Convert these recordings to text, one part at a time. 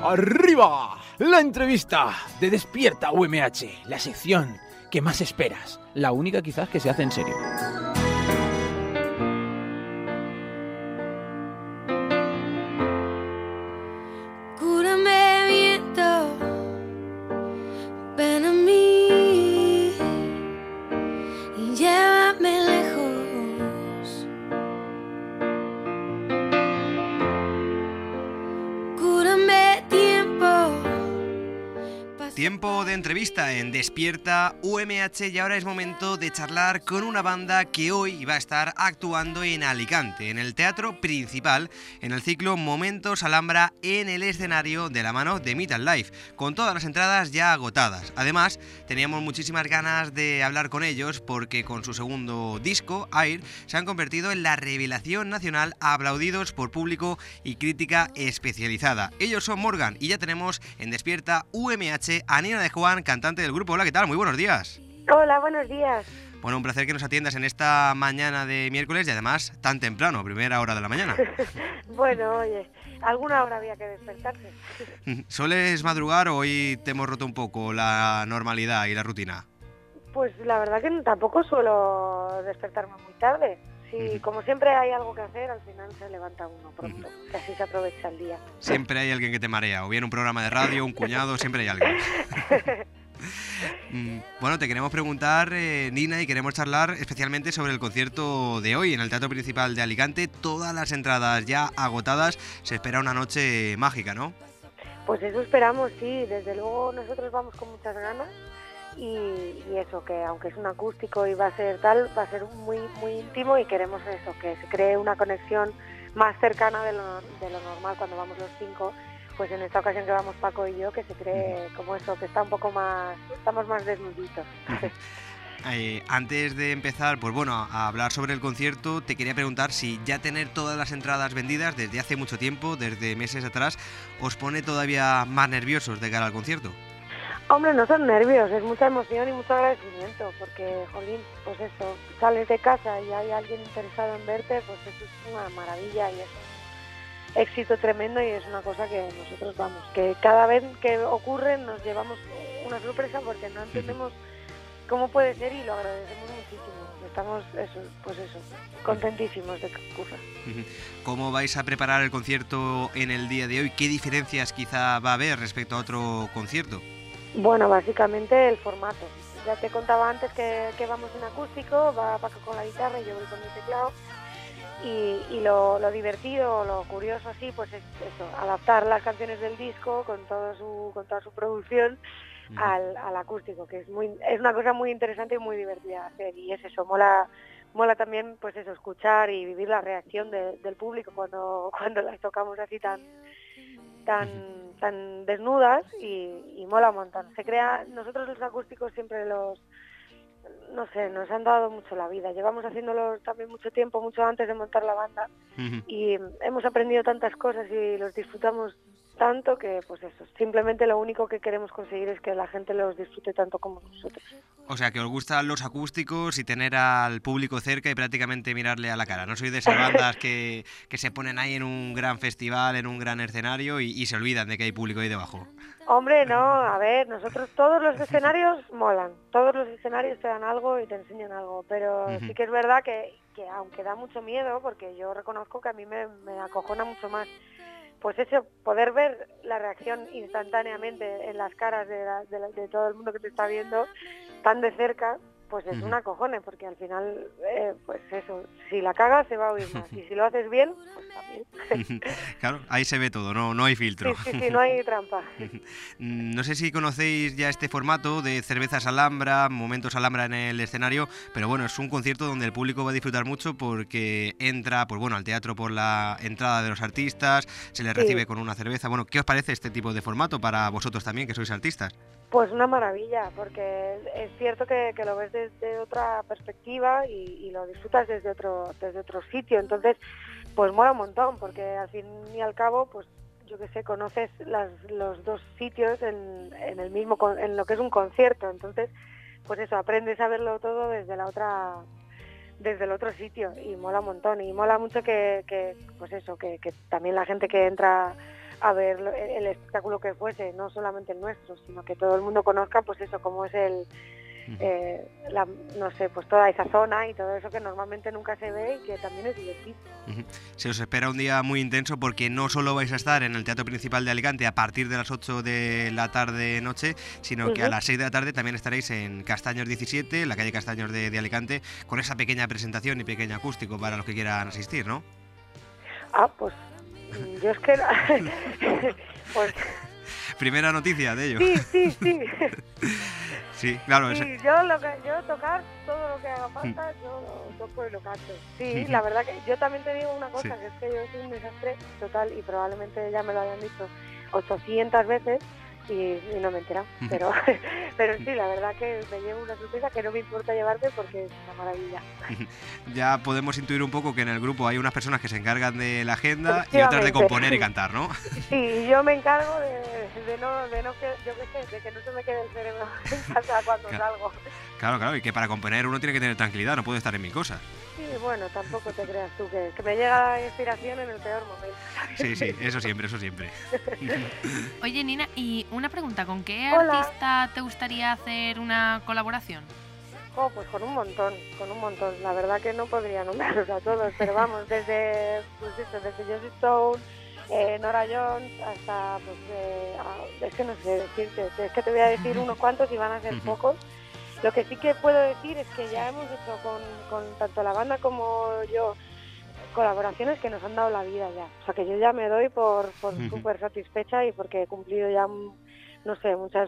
¡Arriba! La entrevista de Despierta UMH, la sección que más esperas, la única quizás que se hace en serio. Cúrame viento, ven a mí y llévame lejos. Cúrame tiempo. Tiempo de entrevista en Despierta UMH y ahora es momento de charlar con una banda que hoy va a estar actuando en Alicante, en el Teatro Principal, en el ciclo Momentos Alhambra en el escenario de la mano de Metal Life, con todas las entradas ya agotadas. Además, teníamos muchísimas ganas de hablar con ellos porque con su segundo disco, Air, se han convertido en la revelación nacional, aplaudidos por público y crítica especializada. Ellos son Morgan y ya tenemos en Despierta UMH a Nina de Juan, cantante del grupo. Hola, ¿qué tal? Muy buenos días. Hola, buenos días. Bueno, un placer que nos atiendas en esta mañana de miércoles y además tan temprano, primera hora de la mañana. Bueno, oye, alguna hora había que despertarse. ¿Sueles madrugar o hoy te hemos roto un poco la normalidad y la rutina? Pues la verdad que tampoco suelo despertarme muy tarde. Sí, como siempre hay algo que hacer, al final se levanta uno pronto, que así se aprovecha el día. Siempre hay alguien que te marea, o bien un programa de radio, un cuñado, siempre hay alguien. Bueno, te queremos preguntar, Nina, y queremos charlar especialmente sobre el concierto de hoy en el Teatro Principal de Alicante. Todas las entradas ya agotadas, se espera una noche mágica, ¿no? Pues eso esperamos, sí, desde luego nosotros vamos con muchas ganas y eso, que aunque es un acústico y va a ser tal, va a ser muy íntimo y queremos eso, que se cree una conexión más cercana de lo normal cuando vamos los 5. Pues en esta ocasión que vamos Paco y yo, que se cree como eso, que está un poco más, estamos más desnuditos. Antes de empezar, pues bueno, a hablar sobre el concierto, te quería preguntar si ya tener todas las entradas vendidas desde hace mucho tiempo, desde meses atrás, os pone todavía más nerviosos de cara al concierto. Hombre, no son nervios, es mucha emoción y mucho agradecimiento, porque, jolín, pues eso, sales de casa y hay alguien interesado en verte, pues eso es una maravilla y es un éxito tremendo y es una cosa que nosotros vamos, que cada vez que ocurre nos llevamos una sorpresa porque no entendemos cómo puede ser y lo agradecemos muchísimo. Estamos, contentísimos de que ocurra. ¿Cómo vais a preparar el concierto en el día de hoy? ¿Qué diferencias quizá va a haber respecto a otro concierto? Bueno, básicamente el formato. Ya te contaba antes que vamos en acústico, va Paco con la guitarra y yo voy con el teclado. Y lo divertido, lo curioso así, pues es eso, adaptar las canciones del disco con toda su producción al acústico, que es una cosa muy interesante y muy divertida de hacer. Y es eso, mola también pues eso, escuchar y vivir la reacción del público cuando las tocamos así tan desnudas y mola un montón. Nosotros los acústicos siempre nos han dado mucho la vida. Llevamos haciéndolos también mucho tiempo, mucho antes de montar la banda y hemos aprendido tantas cosas y los disfrutamos tanto que pues eso, simplemente lo único que queremos conseguir es que la gente los disfrute tanto como nosotros. O sea, que os gustan los acústicos y tener al público cerca y prácticamente mirarle a la cara. No sois de esas bandas que se ponen ahí en un gran festival, en un gran escenario y se olvidan de que hay público ahí debajo. Hombre, no, a ver, nosotros todos los escenarios molan, todos los escenarios te dan algo y te enseñan algo, pero sí que es verdad que aunque da mucho miedo, porque yo reconozco que a mí me acojona mucho más, pues eso, poder ver la reacción instantáneamente en las caras de todo el mundo que te está viendo tan de cerca, pues es un acojone, porque al final, pues eso, si la cagas se va a oír más, y si lo haces bien, pues también. Claro, ahí se ve todo, no hay filtro. Sí, no hay trampa. No sé si conocéis ya este formato de cervezas Alhambra, momentos Alhambra en el escenario, pero bueno, es un concierto donde el público va a disfrutar mucho porque entra, pues bueno, al teatro por la entrada de los artistas, se les recibe con una cerveza. Bueno, ¿qué os parece este tipo de formato para vosotros también, que sois artistas? Pues una maravilla, porque es cierto que lo ves desde otra perspectiva y lo disfrutas desde otro sitio, entonces pues mola un montón, porque al fin y al cabo, pues yo que sé, conoces los dos sitios en lo que es un concierto, entonces pues eso, aprendes a verlo todo desde el otro sitio y mola un montón, y mola mucho que pues eso, que también la gente que entra a ver el espectáculo que fuese, no solamente el nuestro, sino que todo el mundo conozca pues eso, cómo es no sé, pues toda esa zona y todo eso que normalmente nunca se ve y que también es divertido. Se os espera un día muy intenso porque no solo vais a estar en el Teatro Principal de Alicante a partir de las 8 de la tarde-noche, sino que a las 6 de la tarde también estaréis en Castaños 17, la calle Castaños de Alicante, con esa pequeña presentación y pequeño acústico para los que quieran asistir, ¿no? Pues yo es que... pues... Primera noticia de ello. Sí. Sí, claro. Sí, yo tocar todo lo que haga falta, yo lo toco y lo canto. Sí, la verdad que yo también te digo una cosa, que es que yo soy un desastre total y probablemente ya me lo hayan dicho 800 veces y no me he enterado. Pero sí, la verdad que me llevo una sorpresa que no me importa llevarte porque es una maravilla. Ya podemos intuir un poco que en el grupo hay unas personas que se encargan de la agenda y otras de componer y cantar, ¿no? Sí, yo me encargo de que no se me quede el cerebro en casa cuando salgo. Claro, y que para componer uno tiene que tener tranquilidad, no puede estar en mil cosas. Sí, bueno, tampoco te creas tú que me llega la inspiración en el peor momento, ¿sabes? Sí, eso siempre. Oye, Nina, y una pregunta, ¿con qué artista te gustaría hacer una colaboración? Pues con un montón. La verdad que no podría nombrarlos a todos, pero vamos, desde Josie Stone, Nora Jones, hasta, es que no sé decirte, es que te voy a decir unos cuantos y van a ser pocos. Lo que sí que puedo decir es que ya hemos hecho con tanto la banda como yo colaboraciones que nos han dado la vida ya. O sea que yo ya me doy por súper satisfecha y porque he cumplido ya, no sé, muchas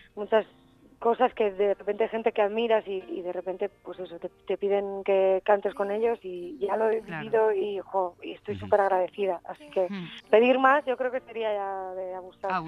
cosas que de repente hay gente que admiras y de repente pues eso te piden que cantes con ellos y ya lo he vivido y estoy súper agradecida. Así que pedir más yo creo que sería ya de abusar.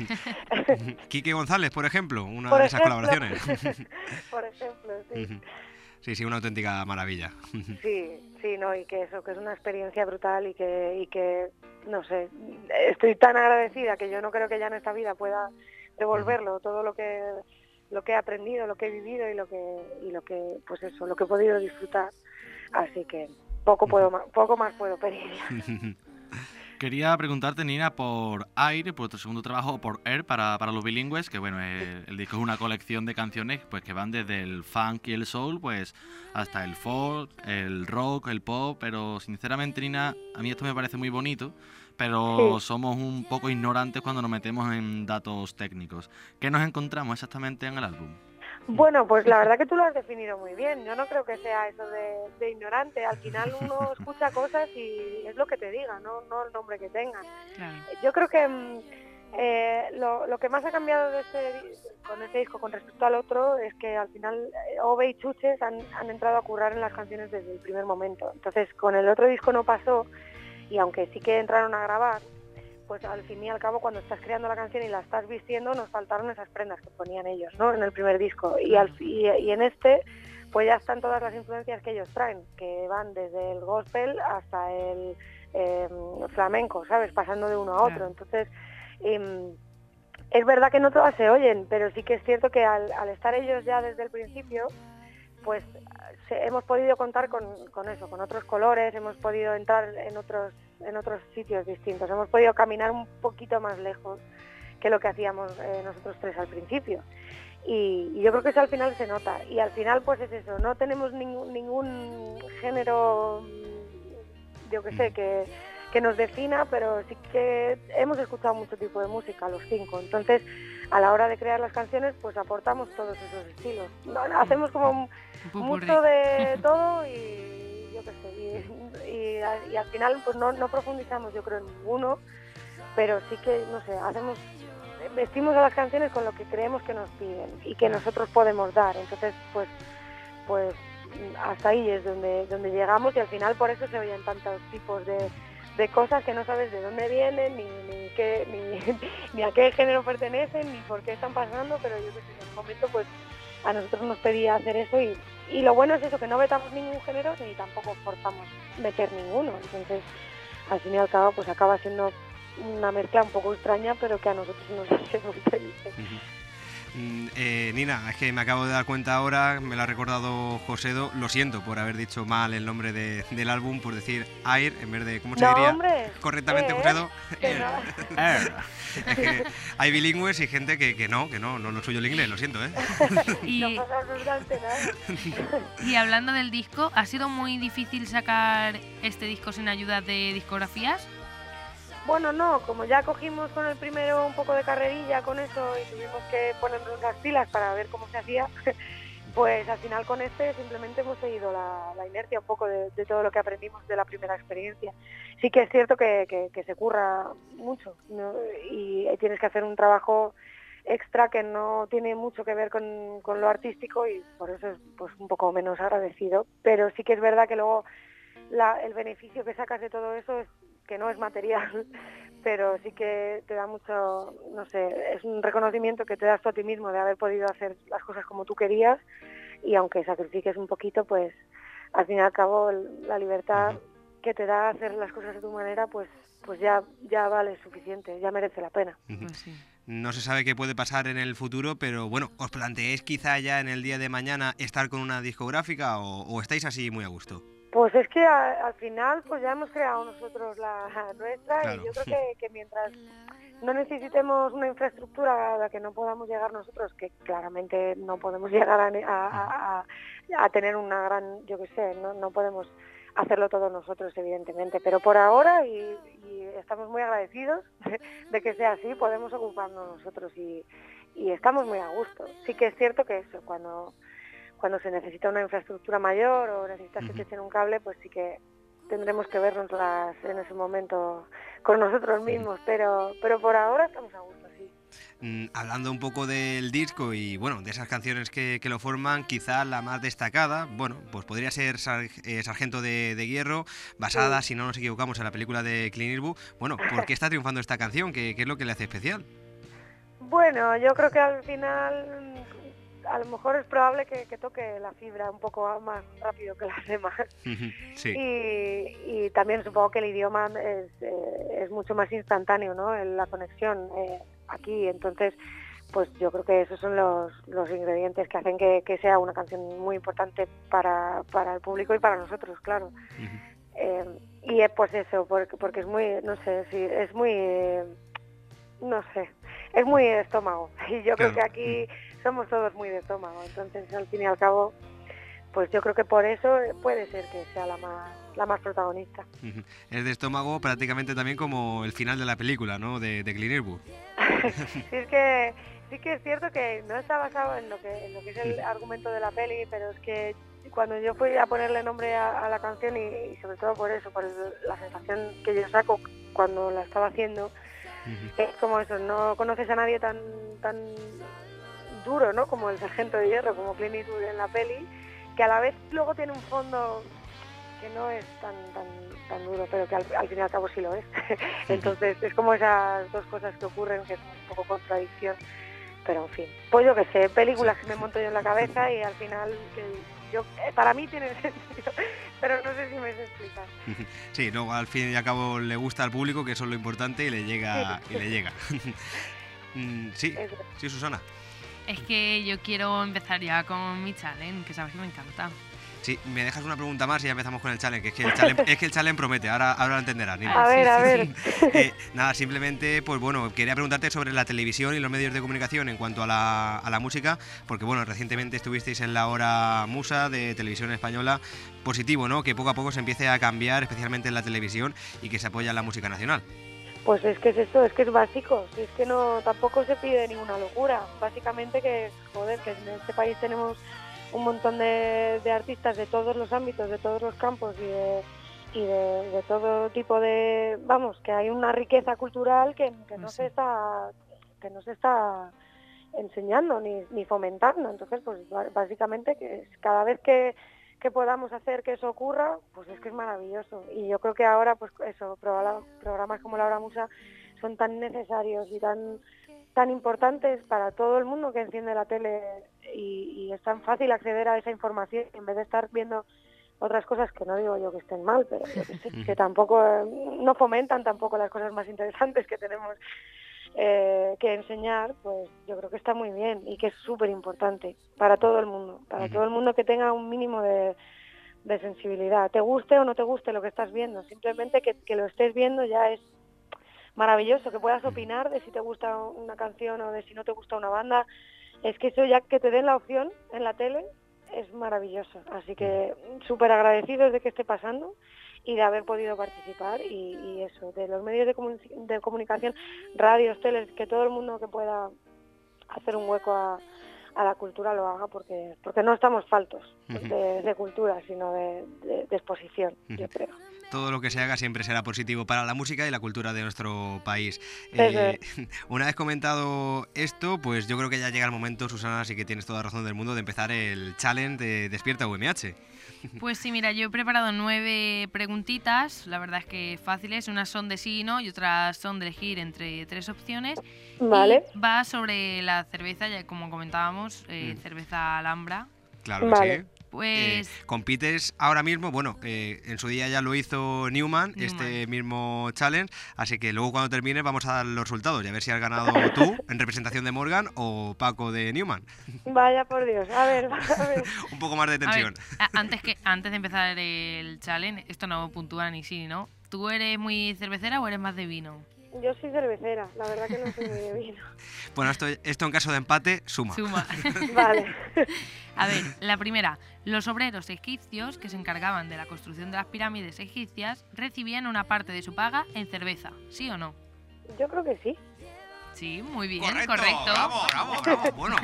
Quique González, por ejemplo, una de esas colaboraciones. Por ejemplo, sí. Sí, una auténtica maravilla. Sí, no, y que eso, que es una experiencia brutal y que no sé, estoy tan agradecida que yo no creo que ya en esta vida pueda devolverlo, todo lo que he aprendido, lo que he vivido y lo que pues eso, lo que he podido disfrutar. Así que poco más puedo pedir. Quería preguntarte, Nina, por Air, por tu segundo trabajo, por Air, para los bilingües, que bueno, el disco es una colección de canciones pues que van desde el funk y el soul, pues hasta el folk, el rock, el pop, pero sinceramente, Nina, a mí esto me parece muy bonito, pero somos un poco ignorantes cuando nos metemos en datos técnicos. ¿Qué nos encontramos exactamente en el álbum? Bueno, pues la verdad que tú lo has definido muy bien. Yo no creo que sea eso de ignorante. Al final uno escucha cosas y es lo que te diga, no el nombre que tenga. Claro. Yo creo que lo que más ha cambiado con este disco con respecto al otro es que al final Ove y Chuches han entrado a currar en las canciones desde el primer momento. Entonces con el otro disco no pasó y aunque sí que entraron a grabar, pues al fin y al cabo cuando estás creando la canción y la estás vistiendo nos faltaron esas prendas que ponían ellos, ¿no? En el primer disco y en este pues ya están todas las influencias que ellos traen, que van desde el gospel hasta el flamenco, ¿sabes? Pasando de uno a otro. Entonces es verdad que no todas se oyen, pero sí que es cierto que al estar ellos ya desde el principio pues hemos podido contar con eso, con otros colores, hemos podido entrar en otros sitios distintos, hemos podido caminar un poquito más lejos que lo que hacíamos nosotros tres al principio. Y yo creo que eso al final se nota. Y al final pues es eso, no tenemos ningún género, yo que sé, que nos defina, pero sí que hemos escuchado mucho tipo de música, los cinco. Entonces, a la hora de crear las canciones, pues aportamos todos esos estilos. Hacemos como mucho de todo y yo qué sé, y al final pues no profundizamos yo creo en ninguno, pero sí que, no sé, vestimos a las canciones con lo que creemos que nos piden y que nosotros podemos dar. Entonces, pues hasta ahí es donde llegamos y al final por eso se oyen tantos tipos de cosas que no sabes de dónde vienen, ni a qué género pertenecen, ni por qué están pasando, pero yo que sé, en un momento pues a nosotros nos pedía hacer eso y lo bueno es eso, que no vetamos ningún género ni tampoco forzamos meter ninguno. Entonces, al fin y al cabo, pues acaba siendo una mezcla un poco extraña, pero que a nosotros nos hace muy felices. Nina, es que me acabo de dar cuenta ahora, me lo ha recordado Josedo, lo siento por haber dicho mal el nombre del álbum, por decir Air en vez de, ¿cómo se diría hombre, correctamente, Josedo? que no. Air. Es que hay bilingües y gente que no lo suyo el inglés, lo siento, ¿eh? Y, No pasa absolutamente nada. y hablando del disco, ¿ha sido muy difícil sacar este disco sin ayuda de discografías? Bueno, no, como ya cogimos con el primero un poco de carrerilla con eso y tuvimos que ponernos las pilas para ver cómo se hacía, pues al final con este simplemente hemos seguido la inercia un poco de todo lo que aprendimos de la primera experiencia. Sí que es cierto que se curra mucho, ¿no? Y tienes que hacer un trabajo extra que no tiene mucho que ver con lo artístico y por eso es pues un poco menos agradecido, pero sí que es verdad que luego el beneficio que sacas de todo eso es que no es material, pero sí que te da mucho, no sé, es un reconocimiento que te das tú a ti mismo de haber podido hacer las cosas como tú querías y aunque sacrifiques un poquito, pues al fin y al cabo la libertad que te da hacer las cosas de tu manera, pues ya vale suficiente, ya merece la pena. Pues sí. No se sabe qué puede pasar en el futuro, pero bueno, ¿os planteáis quizá ya en el día de mañana estar con una discográfica o estáis así muy a gusto? Pues es que al final pues ya hemos creado nosotros la nuestra. Claro. Y yo creo que mientras no necesitemos una infraestructura a la que no podamos llegar nosotros, que claramente no podemos llegar a tener una gran, yo qué sé, no podemos hacerlo todos nosotros evidentemente, pero por ahora y estamos muy agradecidos de que sea así, podemos ocuparnos nosotros y estamos muy a gusto. Sí que es cierto que eso, cuando se necesita una infraestructura mayor o necesitas que te echen un cable, pues sí que tendremos que vernos en ese momento con nosotros mismos, pero por ahora estamos a gusto, sí. Hablando un poco del disco y bueno, de esas canciones que lo forman, quizá la más destacada, bueno, pues podría ser Sargento de Hierro, basada, si no nos equivocamos, en la película de Clint Eastwood. Bueno, ¿por qué está triunfando esta canción? ¿Qué es lo que le hace especial? Bueno, yo creo que al final a lo mejor es probable que toque la fibra un poco más rápido que las demás. Sí. Y también supongo que el idioma es mucho más instantáneo, ¿no? La conexión aquí, entonces pues yo creo que esos son los ingredientes que hacen que sea una canción muy importante para el público y para nosotros, claro. Y pues eso, porque es muy, no sé, sí, es muy, no sé, es muy de estómago. Y yo creo que aquí somos todos muy de estómago, entonces al fin y al cabo, pues yo creo que por eso puede ser que sea la más protagonista. Es de estómago prácticamente también como el final de la película, ¿no? De Clint Eastwood. Sí que es cierto que no está basado en lo que es el argumento de la peli, pero es que cuando yo fui a ponerle nombre a la canción y sobre todo por eso, por la sensación que yo saco cuando la estaba haciendo, es como eso, no conoces a nadie tan duro, ¿no? Como el Sargento de Hierro, como Clint Eastwood en la peli, que a la vez luego tiene un fondo que no es tan duro, pero que al fin y al cabo sí lo es. Entonces es como esas dos cosas que ocurren, que es un poco contradicción, pero en fin. Pues yo qué sé, películas que me monto yo en la cabeza y al final para mí tiene sentido, pero no sé si me sé explicar. Sí, luego al fin y al cabo le gusta al público, que eso es lo importante, y le llega. Sí, Susana. Es que yo quiero empezar ya con mi challenge, que sabes que me encanta. Sí, me dejas una pregunta más y ya empezamos con el challenge, que es que el challenge promete, ahora lo entenderás, Nina. A ver. Nada, simplemente, pues bueno, quería preguntarte sobre la televisión y los medios de comunicación en cuanto a la música, porque bueno, recientemente estuvisteis en la hora Musa de Televisión Española. Positivo, ¿no? Que poco a poco se empiece a cambiar, especialmente en la televisión, y que se apoya la música nacional. Pues es que es esto, es que es básico, es que no, tampoco se pide ninguna locura, básicamente que en este país tenemos un montón de artistas de todos los ámbitos, de todos los campos y de todo tipo de, vamos, que hay una riqueza cultural que no se está enseñando ni fomentando. Entonces, pues básicamente que cada vez que podamos hacer que eso ocurra, pues es que es maravilloso. Y yo creo que ahora, pues eso, programas como La Hora Musa son tan necesarios y tan importantes para todo el mundo que enciende la tele y es tan fácil acceder a esa información en vez de estar viendo otras cosas que no digo yo que estén mal, pero que tampoco no fomentan tampoco las cosas más interesantes que tenemos que enseñar, pues yo creo que está muy bien y que es súper importante para todo el mundo, todo el mundo que tenga un mínimo de sensibilidad. Te guste o no te guste lo que estás viendo, simplemente que lo estés viendo ya es maravilloso, que puedas opinar de si te gusta una canción o de si no te gusta una banda. Es que eso ya que te den la opción en la tele es maravilloso. Así que súper agradecidos de que esté pasando y de haber podido participar y eso, de los medios de comunicación, radios, teles, que todo el mundo que pueda hacer un hueco a la cultura lo haga porque no estamos faltos de cultura, sino de exposición, yo creo. Todo lo que se haga siempre será positivo para la música y la cultura de nuestro país. Una vez comentado esto, pues yo creo que ya llega el momento, Susana, así que tienes toda la razón del mundo, de empezar el challenge de Despierta UMH. Pues sí, mira, yo he preparado 9 preguntitas, la verdad es que fáciles, unas son de sí y no y otras son de elegir entre 3 opciones. Vale. Y va sobre la cerveza, ya como comentábamos, cerveza Alhambra. Claro que Vale. sí. Pues Compites ahora mismo, bueno, en su día ya lo hizo Newman, este mismo challenge, así que luego cuando termine vamos a dar los resultados y a ver si has ganado tú en representación de Morgan o Paco de Newman. Vaya por Dios, a ver. Un poco más de tensión. A ver, antes de empezar el challenge, esto no puntúa ni sí, ¿no? ¿Tú eres muy cervecera o eres más de vino? Yo soy cervecera, la verdad que no soy muy de vino. Bueno, esto en caso de empate suma. Vale. A ver, la primera. Los obreros egipcios que se encargaban de la construcción de las pirámides egipcias recibían una parte de su paga en cerveza, ¿sí o no? Yo creo que sí. Sí, muy bien, Correcto. correcto. Bravo. Bueno.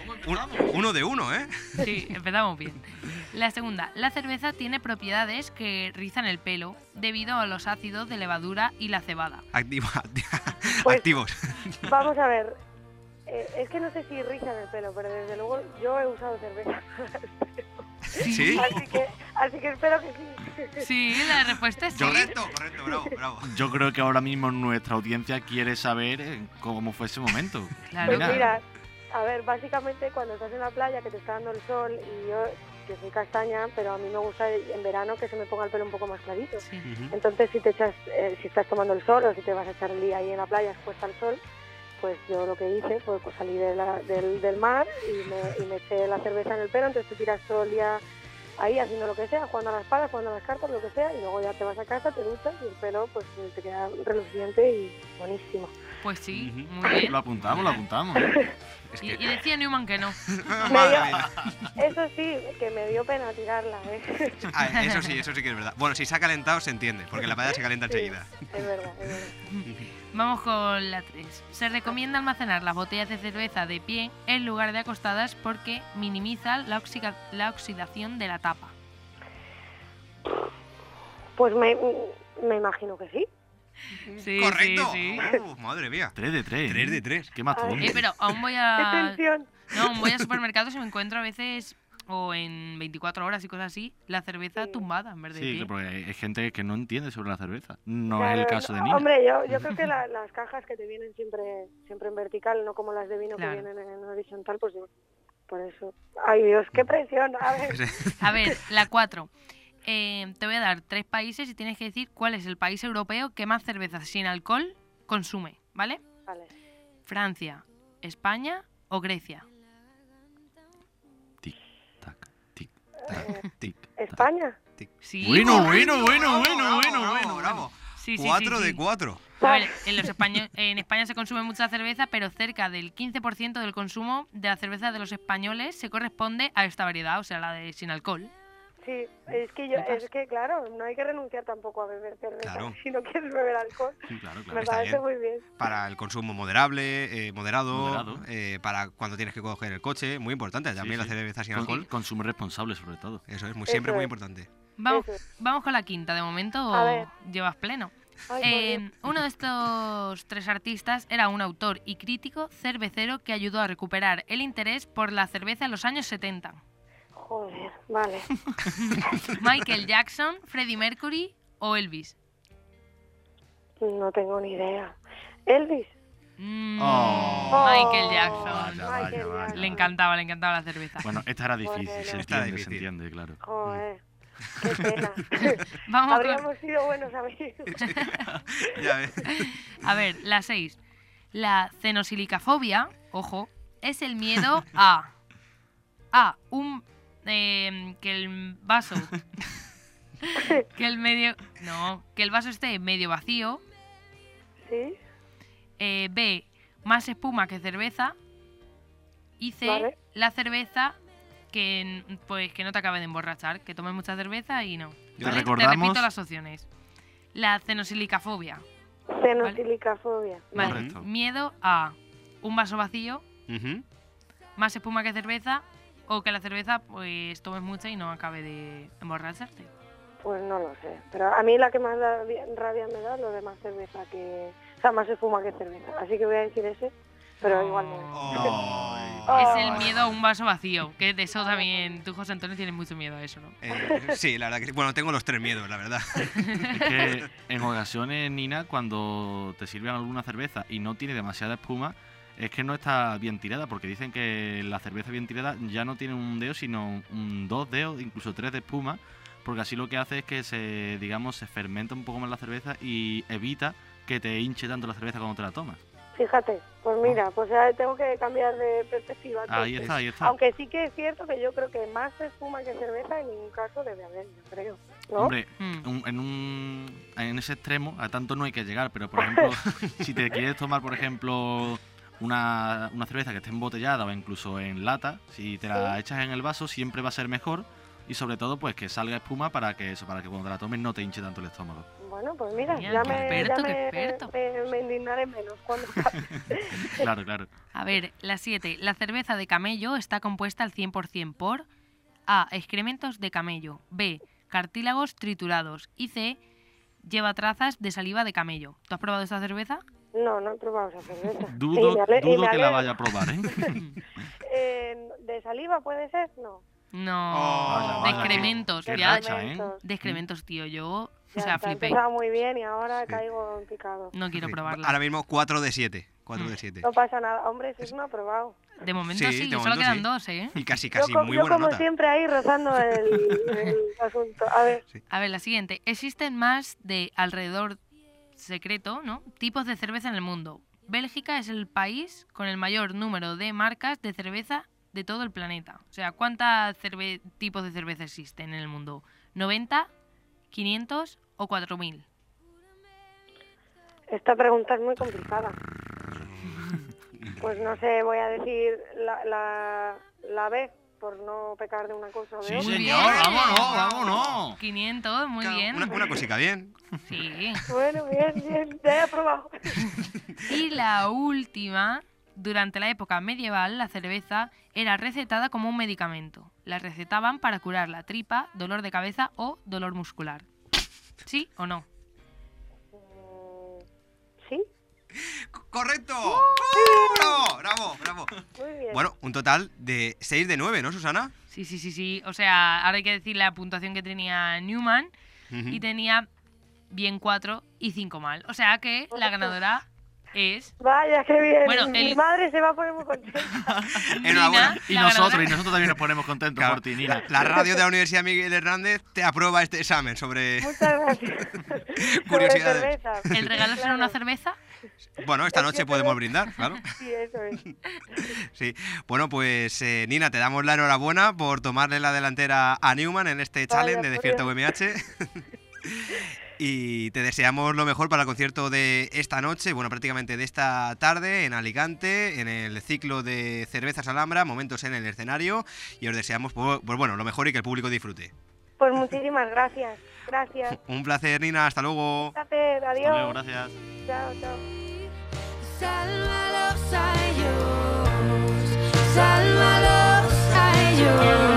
Uno de uno, ¿eh? Sí, empezamos bien. La segunda. La cerveza tiene propiedades que rizan el pelo debido a los ácidos de levadura y la cebada. Pues, Activos. Vamos a ver. Es que no sé si rizan el pelo, pero desde luego yo he usado cerveza. ¿Sí? Así que espero que sí. Sí, la respuesta es sí. Correcto, bravo. Yo creo que ahora mismo nuestra audiencia quiere saber cómo fue ese momento. Claro. Pues mira, a ver, básicamente cuando estás en la playa que te está dando el sol y yo que soy castaña, pero a mí me gusta en verano que se me ponga el pelo un poco más clarito. Sí. Entonces si si estás tomando el sol o si te vas a echar el día ahí en la playa expuesta al sol, pues yo lo que hice fue pues, salir del mar y me eché la cerveza en el pelo, entonces te tiras todo el día ahí haciendo lo que sea, jugando a las palas, jugando a las cartas, lo que sea, y luego ya te vas a casa, te duchas y el pelo pues te queda reluciente y buenísimo. Pues sí, muy bien. Lo apuntamos. Y decía Newman que no. Eso sí, que me dio pena tirarla, ¿eh? Eso sí que es verdad. Bueno, si se ha calentado se entiende, porque la paella se calienta enseguida. Es verdad. Vamos con la 3. Se recomienda almacenar las botellas de cerveza de pie en lugar de acostadas porque minimiza la oxidación de la tapa. Pues me imagino que sí. Sí, ¡Correcto! sí. Madre mía. 3 de 3. 3 de 3. Qué matón. Pero aún voy ¡Qué a... tensión! No, aún voy a supermercados y me encuentro a veces, o en 24 horas y cosas así, la cerveza tumbada en vez de Sí, pie. porque hay gente que no entiende sobre la cerveza. No Claro, es el caso de Nina. Hombre, yo creo que las cajas que te vienen siempre en vertical, no como las de vino Claro. que vienen en horizontal, pues yo, por eso. ¡Ay, Dios, qué presión! A ver. A ver, la 4. Te voy a dar 3 países y tienes que decir cuál es el país europeo que más cerveza sin alcohol consume, ¿vale? Vale. Francia, España o Grecia. Tic, tac, tic, tac, tic. tac. ¿España? Sí, Bueno. Bravo. Sí, 4 sí. de 4. A ver, en España se consume mucha cerveza, pero cerca del 15% del consumo de la cerveza de los españoles se corresponde a esta variedad, o sea, la de sin alcohol. Sí, es que claro, no hay que renunciar tampoco a beber cerveza. Claro. Si no quieres beber alcohol, Claro. me está parece bien. muy bien. Para el consumo moderado. Para cuando tienes que coger el coche, muy importante. También la cerveza sin alcohol. Consumo responsable, sobre todo. Eso es Eso siempre muy es. importante. Vamos con la quinta, de momento A ver. llevas pleno. Ay, por Dios. Uno de estos 3 artistas era un autor y crítico cervecero que ayudó a recuperar el interés por la cerveza en los años 70. Joder, vale. Michael Jackson, Freddie Mercury o Elvis. No tengo ni idea. ¿Elvis? Michael Jackson. Vaya. Le encantaba la cerveza. Bueno, esta era difícil, Bueno. se Esta era entiende, difícil. se entiende, claro. Joder, qué pena. Vamos Habríamos sido buenos amigos. Ya ves. a ver, la 6. La cenosilicafobia, ojo, es el miedo a que el vaso que el vaso esté medio vacío. ¿Sí? B, más espuma que cerveza. Y C, Vale. la cerveza que no te acabe de emborrachar, que tomes mucha cerveza y no. Te ¿Vale? recordamos- Te repito las opciones. La cenosilicafobia. Cenosilicafobia. Vale. Correcto. Miedo a un vaso vacío, Ujú. más espuma que cerveza, o que la cerveza pues tomes mucha y no acabe de emborracharte. Pues no lo sé. Pero a mí la que más rabia me da es lo de más cerveza que... O sea, más espuma que cerveza. Así que voy a decir ese, pero igual no. Ay. Es el miedo a un vaso vacío, que de eso también tú, José Antonio, tienes mucho miedo a eso, ¿no? Sí, la verdad que sí. Bueno, tengo los 3 miedos, la verdad. Es que en ocasiones, Nina, cuando te sirven alguna cerveza y no tiene demasiada espuma, es que no está bien tirada, porque dicen que la cerveza bien tirada ya no tiene un dedo, sino 2 dedos, incluso 3 de espuma, porque así lo que hace es que se fermenta un poco más la cerveza y evita que te hinche tanto la cerveza cuando te la tomas. Fíjate, pues mira, pues ya tengo que cambiar de perspectiva. Ahí entonces. está, ahí está. Aunque sí que es cierto que yo creo que más espuma que cerveza en ningún caso debe haber, yo creo. ¿No? Hombre, Mm. en ese extremo a tanto no hay que llegar, pero por ejemplo, si te quieres tomar, por ejemplo, una cerveza que esté embotellada o incluso en lata, si te la echas en el vaso siempre va a ser mejor y sobre todo pues que salga espuma para que cuando te la tomes no te hinche tanto el estómago. Bueno, pues mira, Genial, ya qué me, experto, ya qué me- experto. me indignaré menos cuando Claro, claro. A ver, la 7. La cerveza de camello está compuesta al 100% por A, excrementos de camello, B, cartílagos triturados y C, lleva trazas de saliva de camello. ¿Tú has probado esta cerveza? No, no he probado esa cerveza. Dudo, Y me ale- y dudo me que la alegro. vaya a probar, ¿eh? ¿De saliva puede ser? No. No, Oh, de vaya, excrementos. qué Ya, racha, ¿eh? de excrementos, tío. Yo, Ya o sea, está, ha flipé. empezado muy bien y ahora Sí. caigo en picado. No quiero Sí. probarla. Ahora mismo 4 de 7. 4 de 7. No pasa nada. Hombre, si no ha probado. De momento Sí, sí, de solo momento quedan sí. 2, ¿eh? Y casi, Yo, muy yo buena como nota. siempre ahí rozando el asunto. A ver, A ver, la siguiente. Existen más de alrededor secreto, ¿no? Tipos de cerveza en el mundo. Bélgica es el país con el mayor número de marcas de cerveza de todo el planeta. O sea, ¿cuántos tipos de cerveza existen en el mundo? ¿90, 500 o 4000? esta pregunta es muy complicada. Pues no sé, voy a decir la B, por no pecar de una cosa o de Sí, otra. Muy señor, bien. vámonos, vámonos. 500, muy bien. Una cosica bien. Sí. Bueno, bien, ya he aprobado. Y la última, durante la época medieval, la cerveza era recetada como un medicamento. La recetaban para curar la tripa, dolor de cabeza o dolor muscular. ¿Sí o no? ¿Sí? ¡Correcto! ¡Bravo, bravo, bravo! Muy bien. Bueno, un total de 6 de 9, ¿no, Susana? Sí. O sea, ahora hay que decir la puntuación que tenía Newman Ujú. y tenía bien 4 y 5 mal. O sea que la ganadora es... Vaya, qué bien. Bueno, Mi madre se va a poner muy contenta. Enhorabuena. Nina, Y la nosotros ganadora. también nos ponemos contentos Claro, por ti, Nina. la radio de la Universidad Miguel Hernández te aprueba este examen sobre... Muchas gracias. Curiosidades. Sobre cerveza. ¿El regalo será una cerveza? Bueno, esta noche podemos brindar, claro. Sí, eso es. Sí. Bueno, pues Nina, te damos la enhorabuena por tomarle la delantera a Newman en este challenge de por Despierta Dios. UMH. Y te deseamos lo mejor para el concierto de esta noche, bueno, prácticamente de esta tarde en Alicante, en el ciclo de Cervezas Alhambra, momentos en el escenario, y os deseamos, pues bueno, lo mejor y que el público disfrute. Pues muchísimas gracias. Gracias. Un placer, Nina, hasta luego. Un placer. Hasta luego, Adiós. gracias. Chao, chao. Sálvalos a ellos, sálvalos a ellos.